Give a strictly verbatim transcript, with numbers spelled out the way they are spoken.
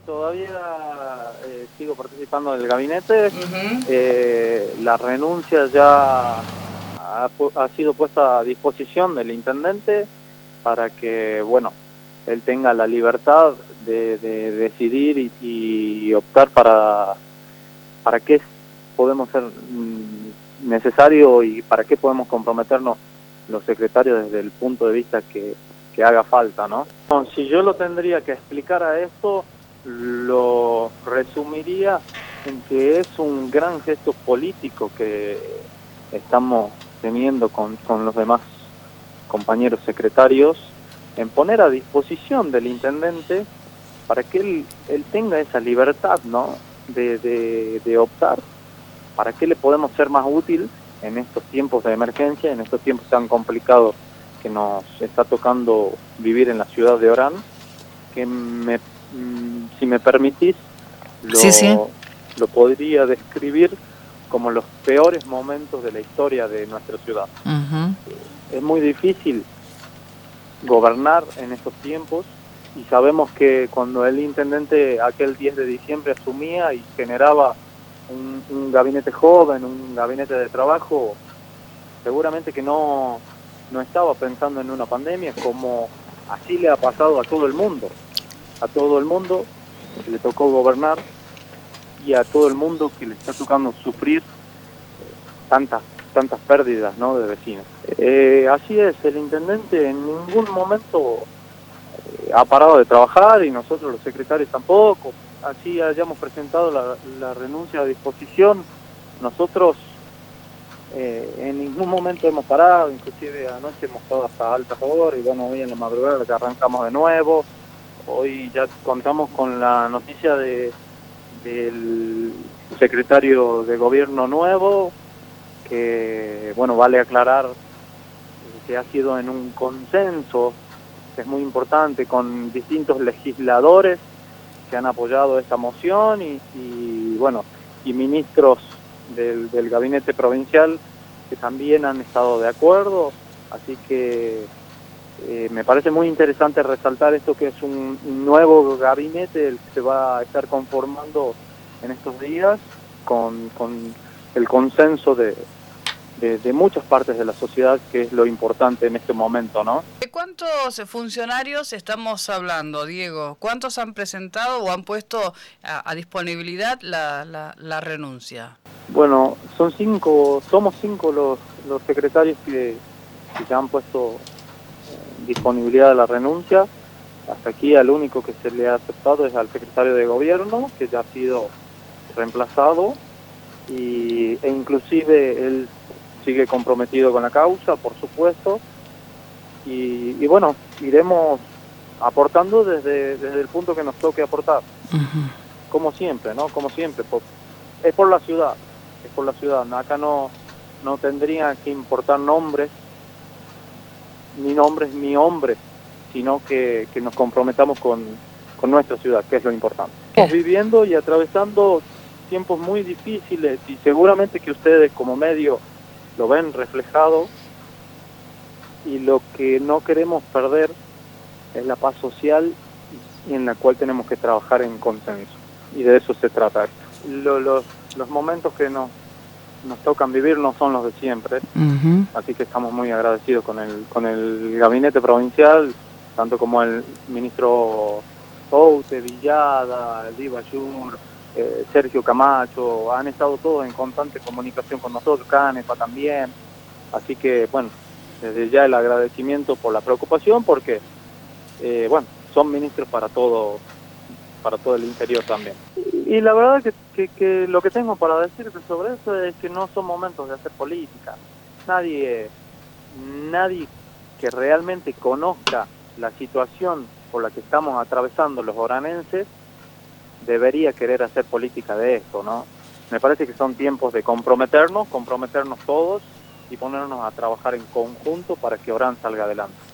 todavía eh, sigo participando del gabinete. Uh-huh. eh, la renuncia ya ha, ha sido puesta a disposición del intendente para que, bueno, él tenga la libertad de, de decidir y, y optar para, para qué podemos ser mm, necesario y para qué podemos comprometernos los secretarios desde el punto de vista que, que haga falta, ¿no? Si yo lo tendría que explicar a esto, lo resumiría en que es un gran gesto político que estamos teniendo con, con los demás compañeros secretarios, en poner a disposición del intendente para que él, él tenga esa libertad, ¿no?, de, de, de optar para qué le podemos ser más útil en estos tiempos de emergencia, en estos tiempos tan complicados que nos está tocando vivir en la ciudad de Orán, que me, si me permitís, lo, sí, sí. lo podría describir como los peores momentos de la historia de nuestra ciudad. Uh-huh. Es muy difícil gobernar en estos tiempos y sabemos que cuando el intendente aquel diez de diciembre asumía y generaba un, un gabinete joven, un gabinete de trabajo, seguramente que no, no estaba pensando en una pandemia, como así le ha pasado a todo el mundo, a todo el mundo que le tocó gobernar y a todo el mundo que le está tocando sufrir tantas tantas pérdidas, ¿no?, de vecinos. Eh, así es, el intendente en ningún momento eh, ha parado de trabajar y nosotros los secretarios tampoco. Así hayamos presentado la, la renuncia a disposición, nosotros eh, en ningún momento hemos parado, inclusive anoche hemos estado hasta altas horas y bueno, hoy en la madrugada ya arrancamos de nuevo. Hoy ya contamos con la noticia de del secretario de gobierno nuevo, que, bueno, vale aclarar que ha sido en un consenso, que es muy importante, con distintos legisladores que han apoyado esta moción y, y bueno, y ministros del, del gabinete provincial que también han estado de acuerdo, así que eh, me parece muy interesante resaltar esto, que es un, un nuevo gabinete el que se va a estar conformando en estos días con, con el consenso de De, de muchas partes de la sociedad, que es lo importante en este momento, ¿no? ¿De cuántos funcionarios estamos hablando, Diego? ¿Cuántos han presentado o han puesto a, a disponibilidad la, la, la renuncia? Bueno, son cinco, somos cinco los, los secretarios que, que se han puesto en disponibilidad de la renuncia. Hasta aquí al único que se le ha aceptado es al secretario de gobierno, que ya ha sido reemplazado, y, e inclusive él sigue comprometido con la causa, por supuesto, y, y bueno, iremos aportando desde, desde el punto que nos toque aportar, uh-huh. como siempre, ¿no? Como siempre, por, es por la ciudad, es por la ciudad, acá no, no tendría que importar nombres, ni nombres ni hombres, sino que, que nos comprometamos con, con nuestra ciudad, que es lo importante. Estamos viviendo y atravesando tiempos muy difíciles y seguramente que ustedes como medio lo ven reflejado, y lo que no queremos perder es la paz social en la cual tenemos que trabajar en consenso, y de eso se trata esto. Lo, los, los momentos que nos, nos tocan vivir no son los de siempre, uh-huh. así que estamos muy agradecidos con el, con el gabinete provincial, tanto como el ministro Oute, Villada, Diva Yur, Eh, Sergio Camacho, han estado todos en constante comunicación con nosotros, Canepa también, así que bueno, desde ya el agradecimiento por la preocupación, porque eh, bueno, son ministros para todo, para todo el interior también. Y, y la verdad que, que, que lo que tengo para decirte sobre eso es que no son momentos de hacer política. Nadie, nadie que realmente conozca la situación por la que estamos atravesando los oranenses debería querer hacer política de esto, ¿no? Me parece que son tiempos de comprometernos, comprometernos todos y ponernos a trabajar en conjunto para que Orán salga adelante.